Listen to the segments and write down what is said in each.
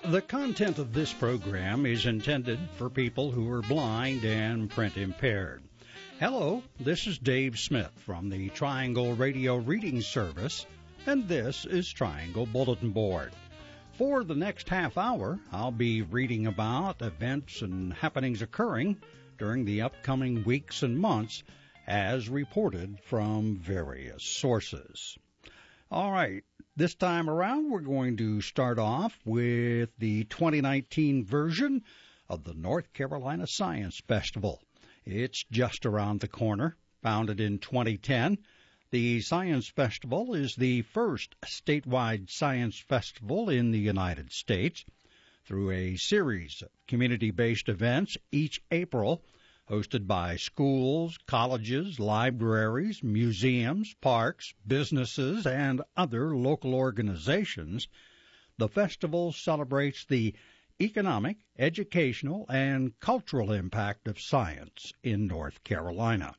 The content of this program is intended for people who are blind and print impaired. Hello, this is Dave Smith from the Triangle Radio Reading Service, and this is Triangle Bulletin Board. For the next half hour, I'll be reading about events and happenings occurring during the upcoming weeks and months as reported from various sources. All right, this time around we're going to start off with the 2019 version of the North Carolina Science Festival. It's just around the corner. Founded in 2010, the Science Festival is the first statewide science festival in the United States. Through a series of community-based events each April, hosted by schools, colleges, libraries, museums, parks, businesses, and other local organizations, the festival celebrates the economic, educational, and cultural impact of science in North Carolina.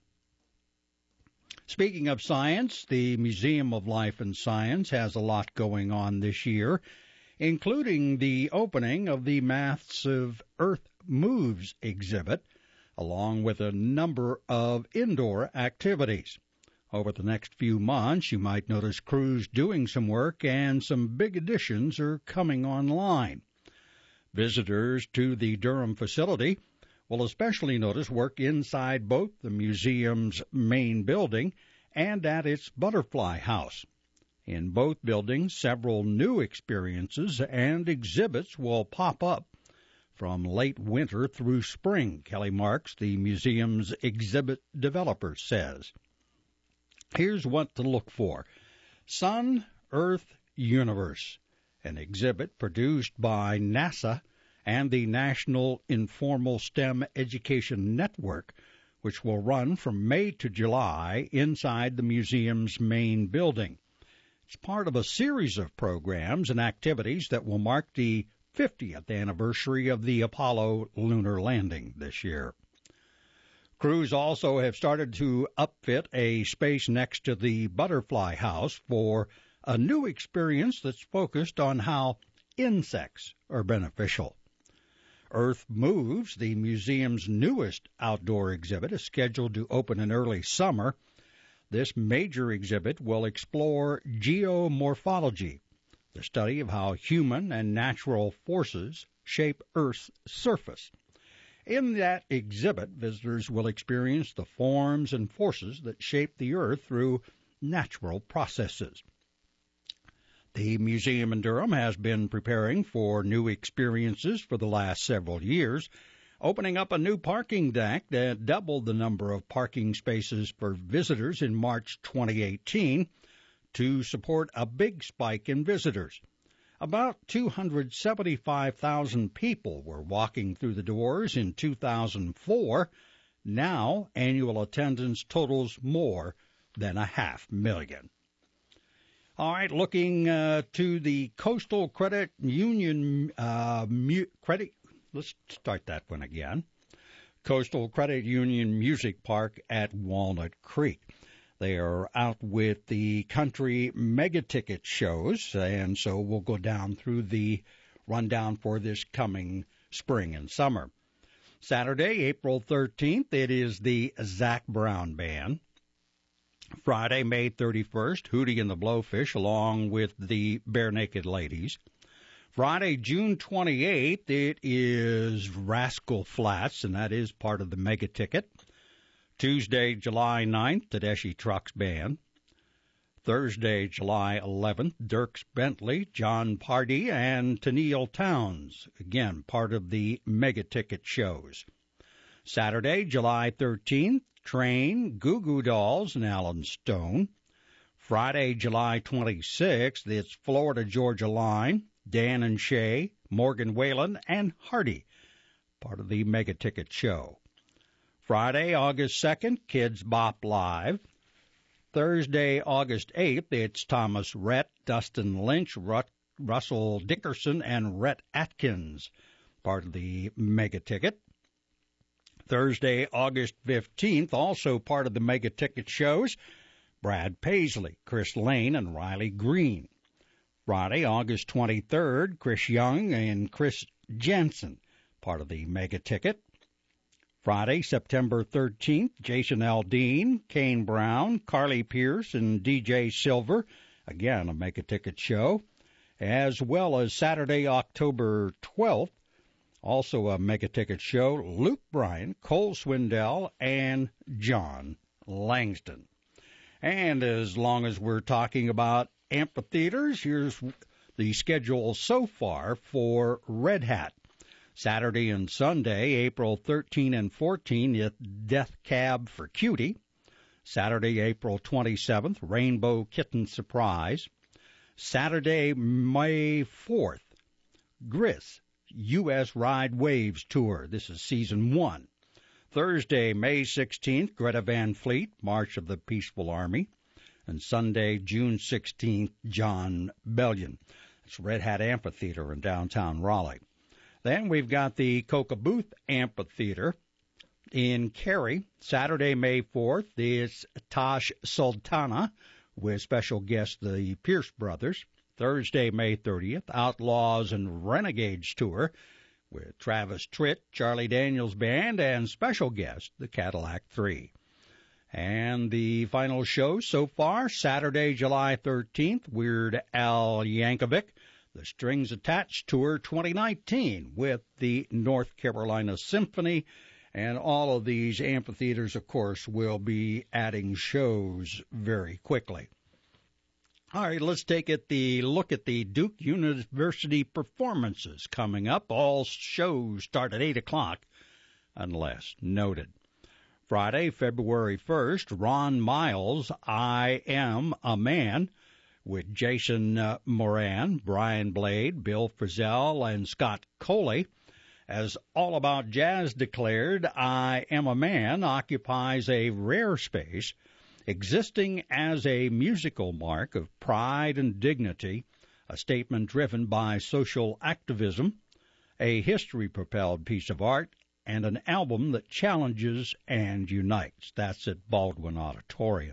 Speaking of science, the Museum of Life and Science has a lot going on this year, including the opening of the Maths of Earth Moves exhibit, along with a number of indoor activities. Over the next few months, you might notice crews doing some work, and some big additions are coming online. Visitors to the Durham facility will especially notice work inside both the museum's main building and at its Butterfly House. In both buildings, several new experiences and exhibits will pop up from late winter through spring, Kelly Marks, the museum's exhibit developer, says. Here's what to look for. Sun, Earth, Universe, an exhibit produced by NASA and the National Informal STEM Education Network, which will run from May to July inside the museum's main building. It's part of a series of programs and activities that will mark the 50th anniversary of the Apollo lunar landing this year. Crews also have started to upfit a space next to the Butterfly House for a new experience that's focused on how insects are beneficial. Earth Moves, the museum's newest outdoor exhibit, is scheduled to open in early summer. This major exhibit will explore geomorphology, the study of how human and natural forces shape Earth's surface. In that exhibit, visitors will experience the forms and forces that shape the Earth through natural processes. The museum in Durham has been preparing for new experiences for the last several years, opening up a new parking deck that doubled the number of parking spaces for visitors in March 2018 to support a big spike in visitors. About 275,000 people were walking through the doors in 2004. Now, annual attendance totals more than 500,000. All right, looking to the Coastal Credit Union let's start that one again. Coastal Credit Union Music Park at Walnut Creek. They are out with the country mega ticket shows, and so we'll go down through the rundown for this coming spring and summer. Saturday, April 13th, it is the Zac Brown Band. Friday, May 31st, Hootie and the Blowfish along with the Bare Naked Ladies. Friday, June 28th, it is Rascal Flatts, and that is part of the mega ticket. Tuesday, July 9th, Tedeschi Trucks Band. Thursday, July 11th, Dierks Bentley, John Pardee, and Tennille Townes, again, part of the mega ticket shows. Saturday, July 13th, Train, Goo Goo Dolls, and Alan Stone. Friday, July 26th, it's Florida Georgia Line, Dan and Shay, Morgan Whalen, and Hardy, part of the mega ticket show. Friday, August 2nd, Kids Bop Live. Thursday, August 8th, it's Thomas Rhett, Dustin Lynch, Russell Dickerson, and Rhett Atkins, part of the mega ticket. Thursday, August 15th, also part of the mega ticket shows, Brad Paisley, Chris Lane, and Riley Green. Friday, August 23rd, Chris Young and Chris Jensen, part of the Mega Ticket. Friday, September 13th, Jason Aldean, Kane Brown, Carly Pierce, and DJ Silver, again a Mega Ticket show, as well as Saturday, October 12th, also a Mega Ticket show, Luke Bryan, Cole Swindell, and John Langston. And as long as we're talking about amphitheaters, here's the schedule so far for Red Hat. Saturday and Sunday, April 13 and 14, at Death Cab for Cutie. Saturday, April 27th, Rainbow Kitten Surprise. Saturday, May 4th, Gris, U.S. Ride Waves Tour. This is Season 1. Thursday, May 16th, Greta Van Fleet, March of the Peaceful Army. And Sunday, June 16th, John Bellion. It's Red Hat Amphitheater in downtown Raleigh. Then we've got the Coca Booth Amphitheater in Cary. Saturday, May 4th, is Tash Sultana with special guest the Pierce Brothers. Thursday, May 30th, Outlaws and Renegades Tour with Travis Tritt, Charlie Daniels Band, and special guest the Cadillac 3. And the final show so far, Saturday, July 13th, Weird Al Yankovic, the Strings Attached Tour 2019 with the North Carolina Symphony. And all of these amphitheaters, of course, will be adding shows very quickly. All right, let's take a look at the Duke University performances coming up. All shows start at 8 o'clock, unless noted. Friday, February 1st, Ron Miles, I Am a Man, with Jason Moran, Brian Blade, Bill Frisell, and Scott Coley. As All About Jazz declared, I Am a Man occupies a rare space, existing as a musical mark of pride and dignity, a statement driven by social activism, a history-propelled piece of art, and an album that challenges and unites. That's at Baldwin Auditorium.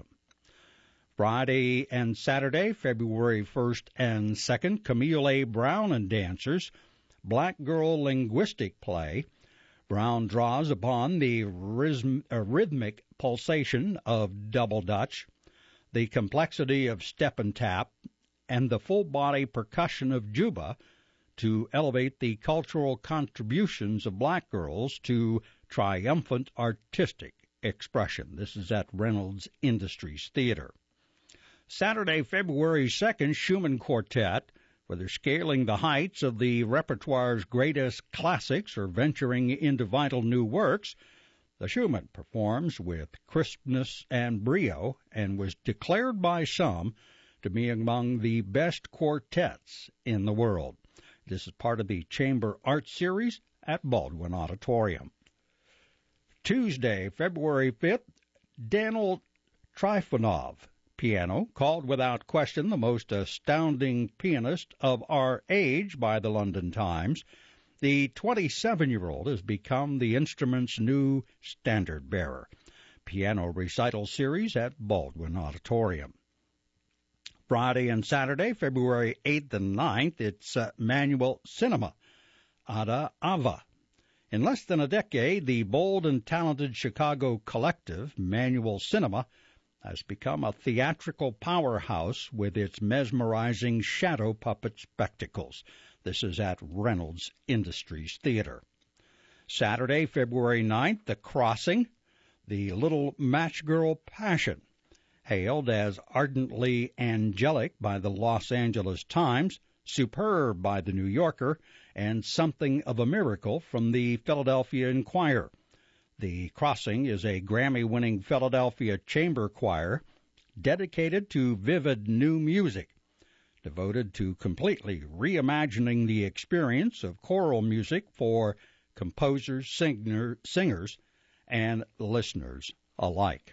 Friday and Saturday, February 1st and 2nd, Camille A. Brown and Dancers, Black Girl Linguistic Play. Brown draws upon the rhythmic pulsation of double Dutch, the complexity of step and tap, and the full-body percussion of juba to elevate the cultural contributions of black girls to triumphant artistic expression. This is at Reynolds Industries Theater. Saturday, February 2nd, Schumann Quartet, whether scaling the heights of the repertoire's greatest classics or venturing into vital new works, the Schumann performs with crispness and brio and was declared by some to be among the best quartets in the world. This is part of the Chamber Art Series at Baldwin Auditorium. Tuesday, February 5th, Daniel Trifonov, piano, called without question the most astounding pianist of our age by the London Times. The 27-year-old has become the instrument's new standard-bearer. Piano recital series at Baldwin Auditorium. Friday and Saturday, February 8th and 9th, it's Manual Cinema, Ada Ava. In less than a decade, the bold and talented Chicago collective, Manual Cinema, has become a theatrical powerhouse with its mesmerizing shadow puppet spectacles. This is at Reynolds Industries Theater. Saturday, February 9th, The Crossing, The Little Match Girl Passion, hailed as ardently angelic by the Los Angeles Times, superb by the New Yorker, and something of a miracle from the Philadelphia Inquirer. The Crossing is a Grammy-winning Philadelphia chamber choir dedicated to vivid new music, devoted to completely reimagining the experience of choral music for composers, singers, and listeners alike.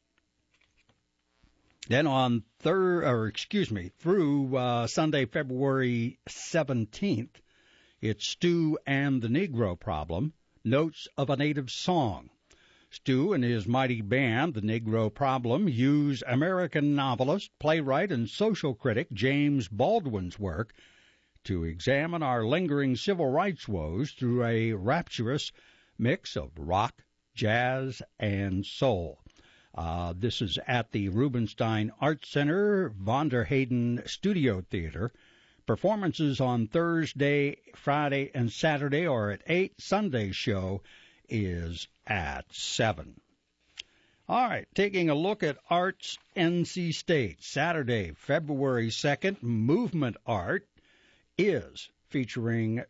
Then on through Sunday, February 17th, it's Stu and the Negro Problem, Notes of a Native Song. Stu and his mighty band, The Negro Problem, use American novelist, playwright, and social critic James Baldwin's work to examine our lingering civil rights woes through a rapturous mix of rock, jazz, and soul. This is at the Rubenstein Arts Center, Von der Hayden Studio Theater. Performances on Thursday, Friday, and Saturday are at 8. Sunday show is at 7. All right, taking a look at Arts NC State. Saturday, February 2nd, Movement Art is featuring,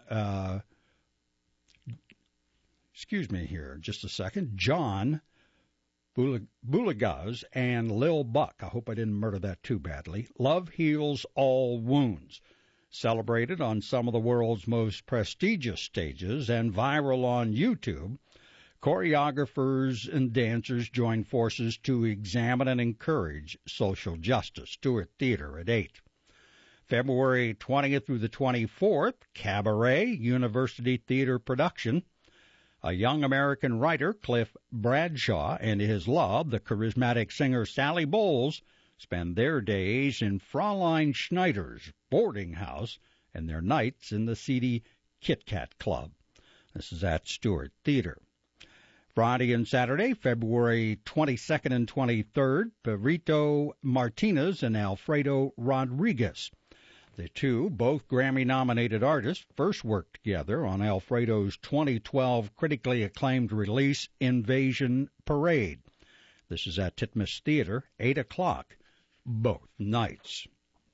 John Boulagaz and Lil Buck. I hope I didn't murder that too badly. Love Heals All Wounds. Celebrated on some of the world's most prestigious stages and viral on YouTube, choreographers and dancers join forces to examine and encourage social justice. Stewart Theater at 8. February 20th through the 24th, Cabaret, University Theater production. A young American writer, Cliff Bradshaw, and his love, the charismatic singer Sally Bowles, spend their days in Fraulein Schneider's boarding house and their nights in the seedy Kit Kat Club. This is at Stewart Theater. Friday and Saturday, February 22nd and 23rd, Perito Martinez and Alfredo Rodriguez. The two, both Grammy-nominated artists, first worked together on Alfredo's 2012 critically acclaimed release, Invasion Parade. This is at Titmus Theater, 8 o'clock, both nights.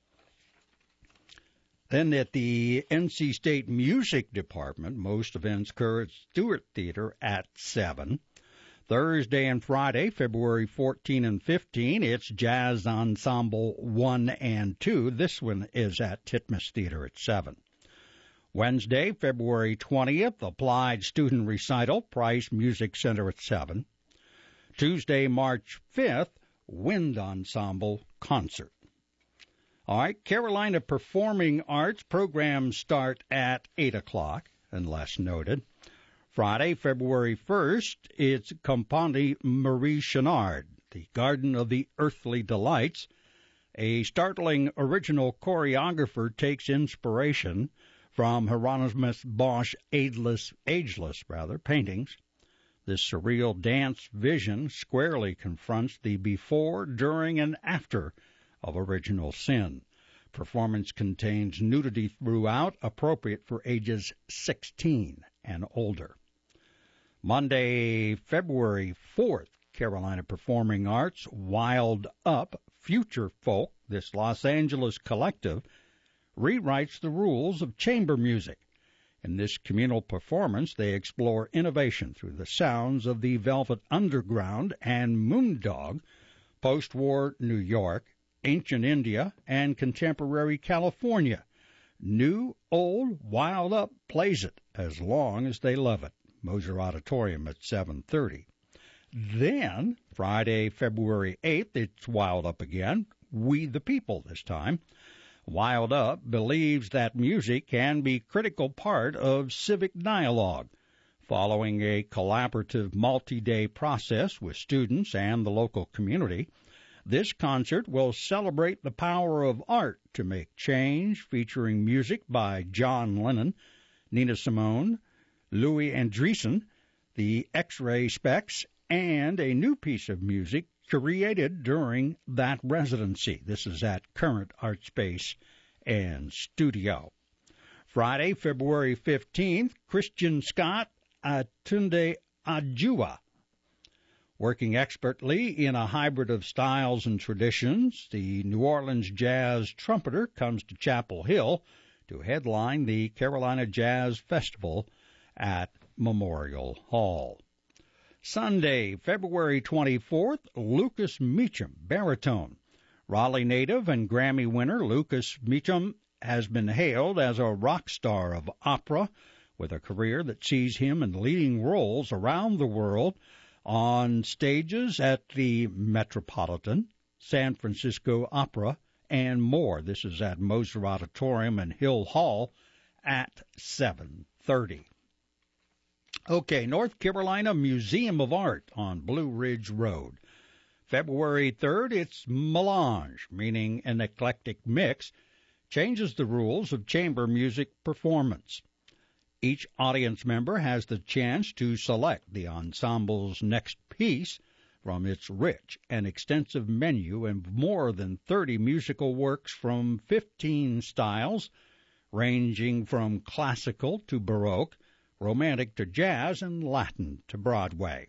Then at the NC State Music Department, most events occur at Stewart Theater at 7. Thursday and Friday, February 14 and 15, it's Jazz Ensemble 1 and 2. This one is at Titmus Theater at 7. Wednesday, February 20th, Applied Student Recital, Price Music Center at 7. Tuesday, March 5th, Wind Ensemble Concert. All right, Carolina Performing Arts programs start at 8 o'clock, unless noted. Friday, February 1st, it's Compagnie Marie Chenard, the Garden of the Earthly Delights. A startling original choreographer takes inspiration from Hieronymus Bosch's ageless paintings. This surreal dance vision squarely confronts the before, during, and after of Original Sin. Performance contains nudity throughout, appropriate for ages 16 and older. Monday, February 4th, Carolina Performing Arts, Wild Up Future Folk, this Los Angeles collective, rewrites the rules of chamber music. In this communal performance, they explore innovation through the sounds of the Velvet Underground and Moondog, post-war New York, ancient India, and contemporary California. New, old, Wild Up plays it as long as they love it. Moser Auditorium at 7:30. Then, Friday, February 8th, it's Wild Up again, We the People this time. Wild Up believes that music can be a critical part of civic dialogue. Following a collaborative multi-day process with students and the local community, this concert will celebrate the power of art to make change, featuring music by John Lennon, Nina Simone, Louis Andriessen, the X-Ray Specs, and a new piece of music created during that residency. This is at Current Art Space and Studio. Friday, February 15th, Christian Scott, Atunde Adjua. Working expertly in a hybrid of styles and traditions, the New Orleans jazz trumpeter comes to Chapel Hill to headline the Carolina Jazz Festival at Memorial Hall. Sunday, February 24th, Lucas Meacham, baritone. Raleigh native and Grammy winner Lucas Meacham has been hailed as a rock star of opera, with a career that sees him in leading roles around the world on stages at the Metropolitan, San Francisco Opera, and more. This is at Moser Auditorium and Hill Hall at 7:30. Okay, North Carolina Museum of Art on Blue Ridge Road. February 3rd, it's Melange, meaning an eclectic mix, changes the rules of chamber music performance. Each audience member has the chance to select the ensemble's next piece from its rich and extensive menu of more than 30 musical works from 15 styles, ranging from classical to Baroque, Romantic to jazz, and Latin to Broadway.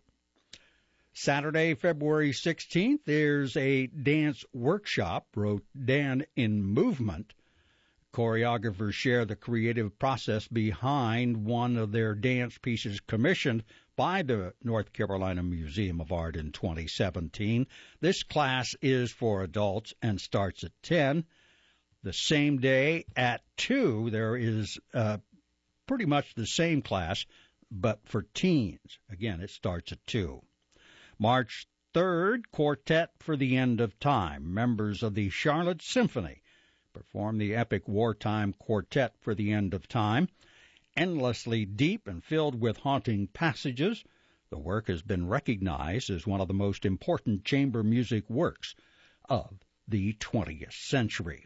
Saturday, February 16th, there's a dance workshop, Rodin in Movement. Choreographers share the creative process behind one of their dance pieces commissioned by the North Carolina Museum of Art in 2017. This class is for adults and starts at 10. The same day at 2, there is pretty much the same class, but for teens. Again, it starts at 2. March 3rd, Quartet for the End of Time. Members of the Charlotte Symphony perform the epic wartime Quartet for the End of Time. Endlessly deep and filled with haunting passages, the work has been recognized as one of the most important chamber music works of the 20th century.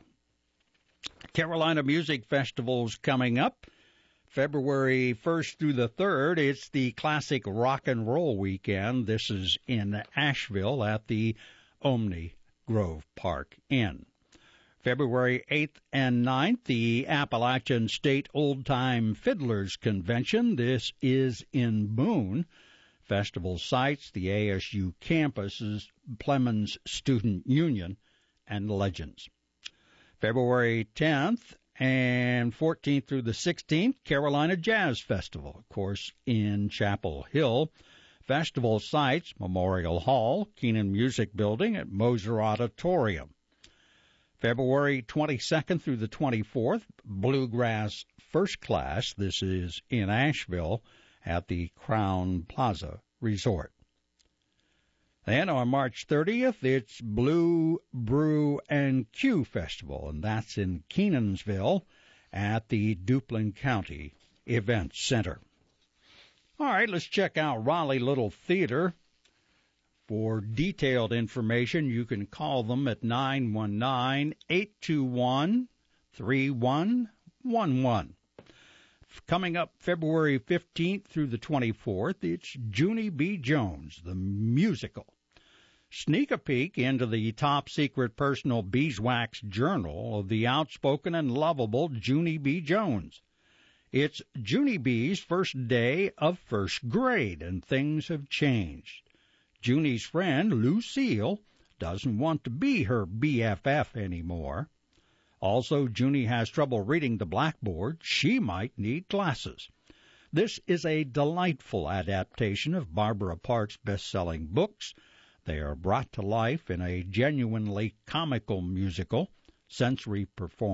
Carolina Music Festival's coming up. February 1st through the 3rd, it's the Classic Rock and Roll Weekend. This is in Asheville at the Omni Grove Park Inn. February 8th and 9th, the Appalachian State Old Time Fiddlers Convention. This is in Boone. Festival sites, the ASU campuses, Plemons Student Union, and Legends. February 10th and 14th through the 16th, Carolina Jazz Festival, of course, in Chapel Hill. Festival sites, Memorial Hall, Keenan Music Building, at Moser Auditorium. February 22nd through the 24th, Bluegrass First Class. This is in Asheville at the Crown Plaza Resort. Then on March 30th, it's Blue, Brew, and Q Festival, and that's in Kenansville at the Duplin County Event Center. All right, let's check out Raleigh Little Theater. For detailed information, you can call them at 919-821-3111. Coming up February 15th through the 24th, it's Junie B. Jones, the musical. Sneak a peek into the top-secret personal beeswax journal of the outspoken and lovable Junie B. Jones. It's Junie B's first day of first grade, and things have changed. Junie's friend, Lucille, doesn't want to be her BFF anymore. Also, Junie has trouble reading the blackboard. She might need glasses. This is a delightful adaptation of Barbara Park's best-selling books. They are brought to life in a genuinely comical musical, sensory-friendly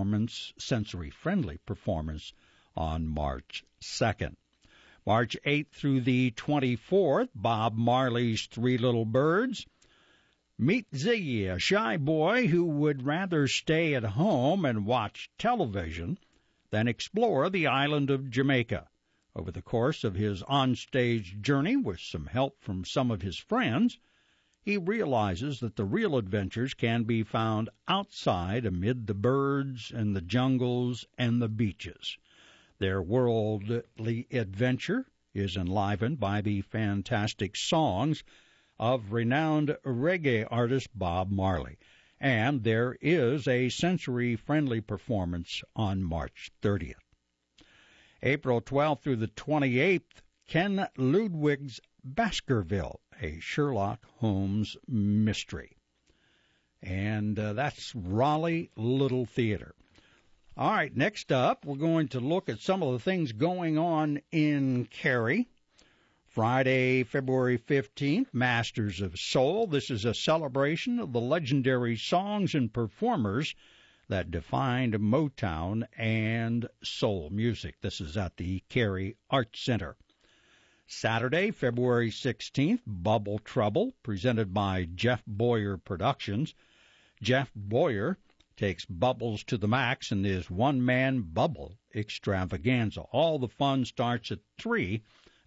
performance on March 2nd. March 8th through the 24th, Bob Marley's Three Little Birds. Meet Ziggy, a shy boy who would rather stay at home and watch television than explore the island of Jamaica. Over the course of his onstage journey, with some help from some of his friends, he realizes that the real adventures can be found outside amid the birds and the jungles and the beaches. Their worldly adventure is enlivened by the fantastic songs of renowned reggae artist Bob Marley, and there is a sensory-friendly performance on March 30th. April 12th through the 28th, Ken Ludwig's Baskerville, a Sherlock Holmes mystery. And that's Raleigh Little Theater. All right, next up, we're going to look at some of the things going on in Cary. Friday, February 15th, Masters of Soul. This is a celebration of the legendary songs and performers that defined Motown and soul music. This is at the Cary Arts Center. Saturday, February 16th, Bubble Trouble, presented by Jeff Boyer Productions. Jeff Boyer takes bubbles to the max in his one-man bubble extravaganza. All the fun starts at 3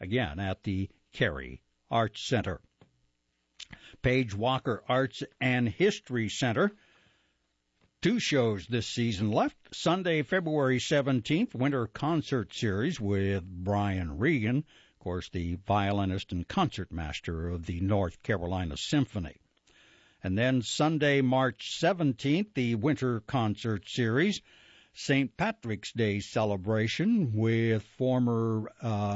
again at the Cary Arts Center. Page Walker Arts and History Center. 2 shows this season left. Sunday, February 17th, Winter Concert Series with Brian Regan, of course, the violinist and concertmaster of the North Carolina Symphony. And then Sunday, March 17th, the Winter Concert Series, St. Patrick's Day celebration with former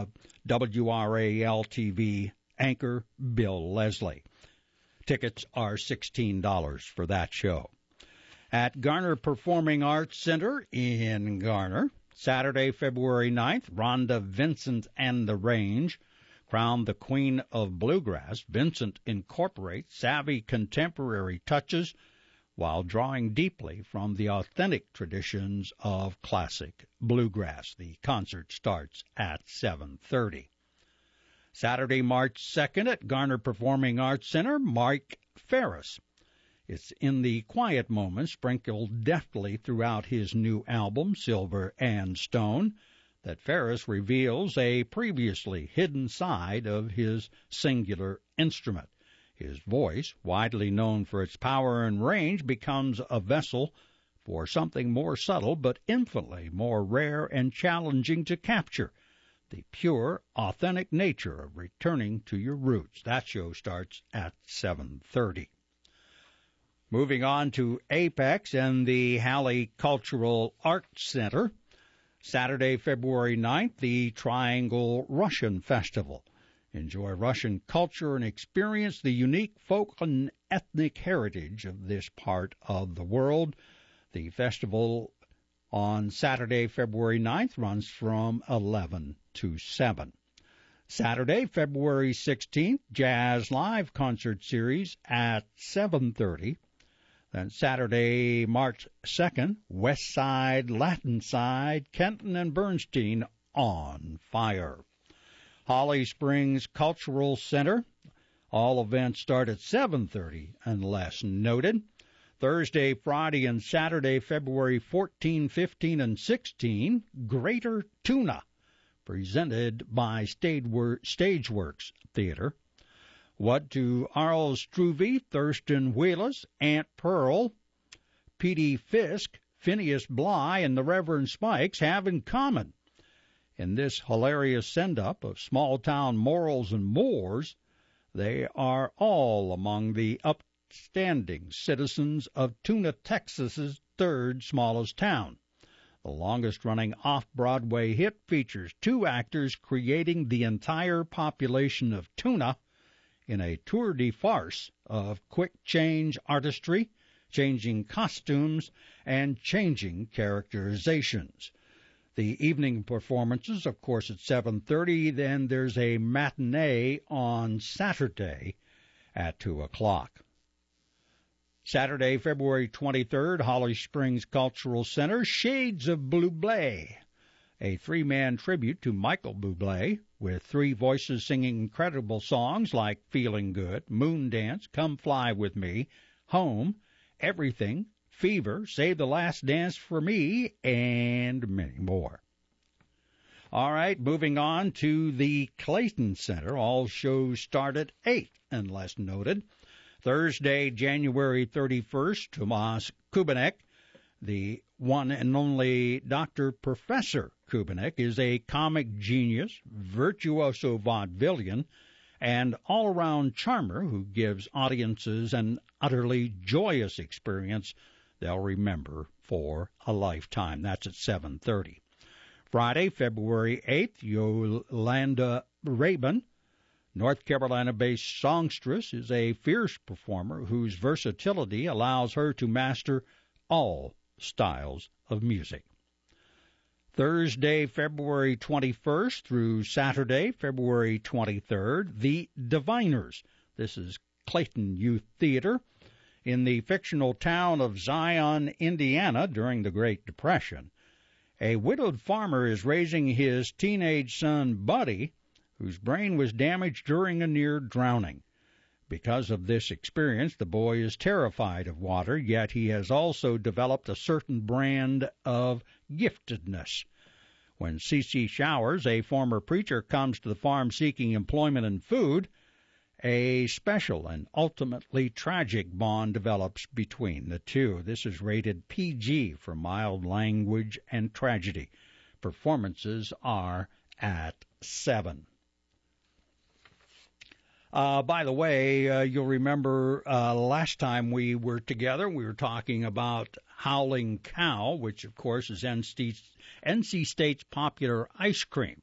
WRAL-TV anchor Bill Leslie. Tickets are $16 for that show. At Garner Performing Arts Center in Garner, Saturday, February 9th, Rhonda Vincent and the Range, crowned the Queen of Bluegrass. Vincent incorporates savvy contemporary touches while drawing deeply from the authentic traditions of classic bluegrass. The concert starts at 7:30. Saturday, March 2nd at Garner Performing Arts Center, Mike Ferris. It's in the quiet moments sprinkled deftly throughout his new album, Silver and Stone, that Ferris reveals a previously hidden side of his singular instrument. His voice, widely known for its power and range, becomes a vessel for something more subtle but infinitely more rare and challenging to capture, the pure, authentic nature of returning to your roots. That show starts at 7:30. Moving on to Apex and the Halley Cultural Arts Center. Saturday, February 9th, the Triangle Russian Festival. Enjoy Russian culture and experience the unique folk and ethnic heritage of this part of the world. The festival on Saturday, February 9th, runs from 11 to 7. Saturday, February 16th, Jazz Live Concert Series at 7:30. Then Saturday, March 2nd, West Side, Latin Side, Kenton and Bernstein on fire. Holly Springs Cultural Center. All events start at 7:30 unless noted. Thursday, Friday, and Saturday, February 14, 15, and 16, Greater Tuna, presented by Stageworks Theater. What do Arl Struve, Thurston Wheelis, Aunt Pearl, Petey Fisk, Phineas Bly, and the Reverend Spikes have in common? In this hilarious send-up of small-town morals and mores, they are all among the upstanding citizens of Tuna, Texas's third smallest town. The longest-running off-Broadway hit features 2 actors creating the entire population of Tuna in a tour de farce of quick-change artistry, changing costumes, and changing characterizations. The evening performances, of course, at 7:30. Then there's a matinee on Saturday at 2 o'clock. Saturday, February 23rd, Holly Springs Cultural Center, Shades of Bublé, a 3-man tribute to Michael Bublé, with 3 voices singing incredible songs like Feeling Good, Moon Dance, Come Fly With Me, Home, Everything, Fever, Save the Last Dance for Me, and many more. All right, moving on to the Clayton Center. All shows start at 8, unless noted. Thursday, January 31st, Tomas Kubenek, the one and only Dr. Professor Kubenek, is a comic genius, virtuoso vaudevillian, and all-around charmer who gives audiences an utterly joyous experience they'll remember for a lifetime. That's at 7:30. Friday, February 8th, Yolanda Rabin, North Carolina-based songstress, is a fierce performer whose versatility allows her to master all styles of music. Thursday, February 21st through Saturday, February 23rd, The Diviners. This is Clayton Youth Theater. In the fictional town of Zion, Indiana, during the Great Depression, a widowed farmer is raising his teenage son, Buddy, whose brain was damaged during a near drowning. Because of this experience, the boy is terrified of water, yet he has also developed a certain brand of giftedness. When C.C. Showers, a former preacher, comes to the farm seeking employment and food, a special and ultimately tragic bond develops between the two. This is rated PG for mild language and tragedy. Performances are at 7. By the way, you'll remember last time we were together, we were talking about Howling Cow, which, of course, is NC State's popular ice cream.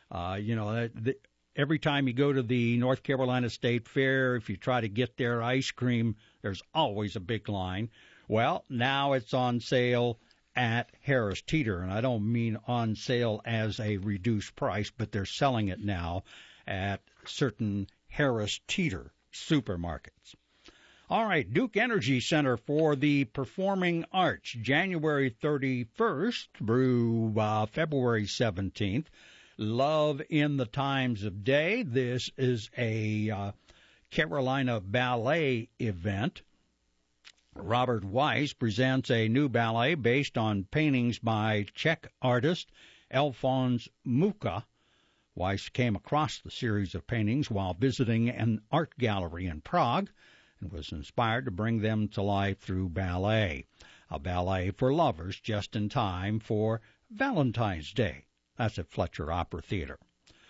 Every time you go to the North Carolina State Fair, if you try to get their ice cream, there's always a big line. Well, now it's on sale at Harris Teeter, and I don't mean on sale as a reduced price, but they're selling it now at certain Harris Teeter supermarkets. All right, Duke Energy Center for the Performing Arts, January 31st through February 17th. Love in the Times of Day. This is a Carolina ballet event. Robert Weiss presents a new ballet based on paintings by Czech artist Alfons Mucha. Weiss came across the series of paintings while visiting an art gallery in Prague and was inspired to bring them to life through ballet, a ballet for lovers just in time for Valentine's Day. That's at Fletcher Opera Theater.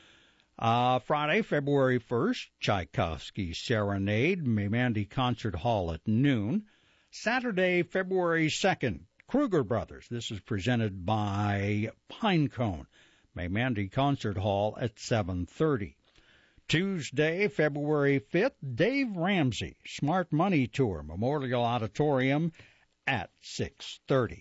Friday, February 1st, Tchaikovsky Serenade, Mamandi Concert Hall at noon. Saturday, February 2nd, Kruger Brothers. This is presented by Pinecone, Mamandi Concert Hall at 7:30. Tuesday, February 5th, Dave Ramsey, Smart Money Tour, Memorial Auditorium at 6:30.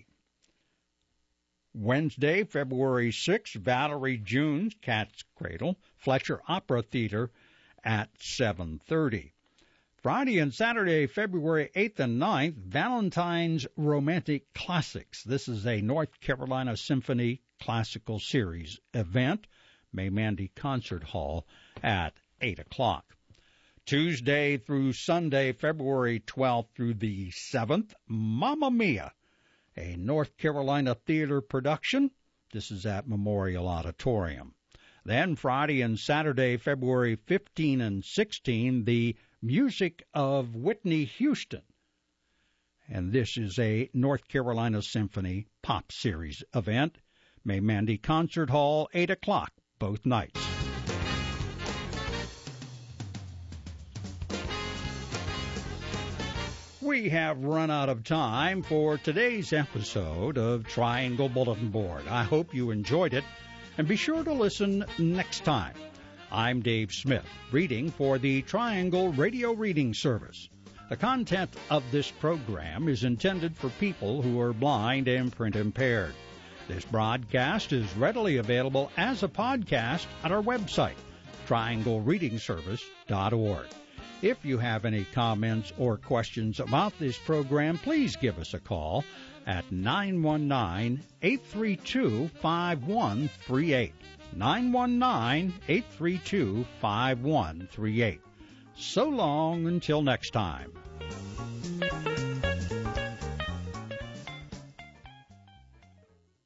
Wednesday, February 6th, Valerie June's Cat's Cradle, Fletcher Opera Theater at 7:30. Friday and Saturday, February 8th and 9th, Valentine's Romantic Classics. This is a North Carolina Symphony Classical Series event, Mamandi Concert Hall at 8 o'clock. Tuesday through Sunday, February 12th through the 7th, Mamma Mia, a North Carolina theater production. This is at Memorial Auditorium. Then Friday and Saturday, February 15 and 16, the Music of Whitney Houston. And this is a North Carolina Symphony Pop Series event, Mamandi Concert Hall, 8 o'clock, both nights. We have run out of time for today's episode of Triangle Bulletin Board. I hope you enjoyed it, and be sure to listen next time. I'm Dave Smith, reading for the Triangle Radio Reading Service. The content of this program is intended for people who are blind and print impaired. This broadcast is readily available as a podcast at our website, trianglereadingservice.org. If you have any comments or questions about this program, please give us a call at 919-832-5138. 919-832-5138. So long until next time.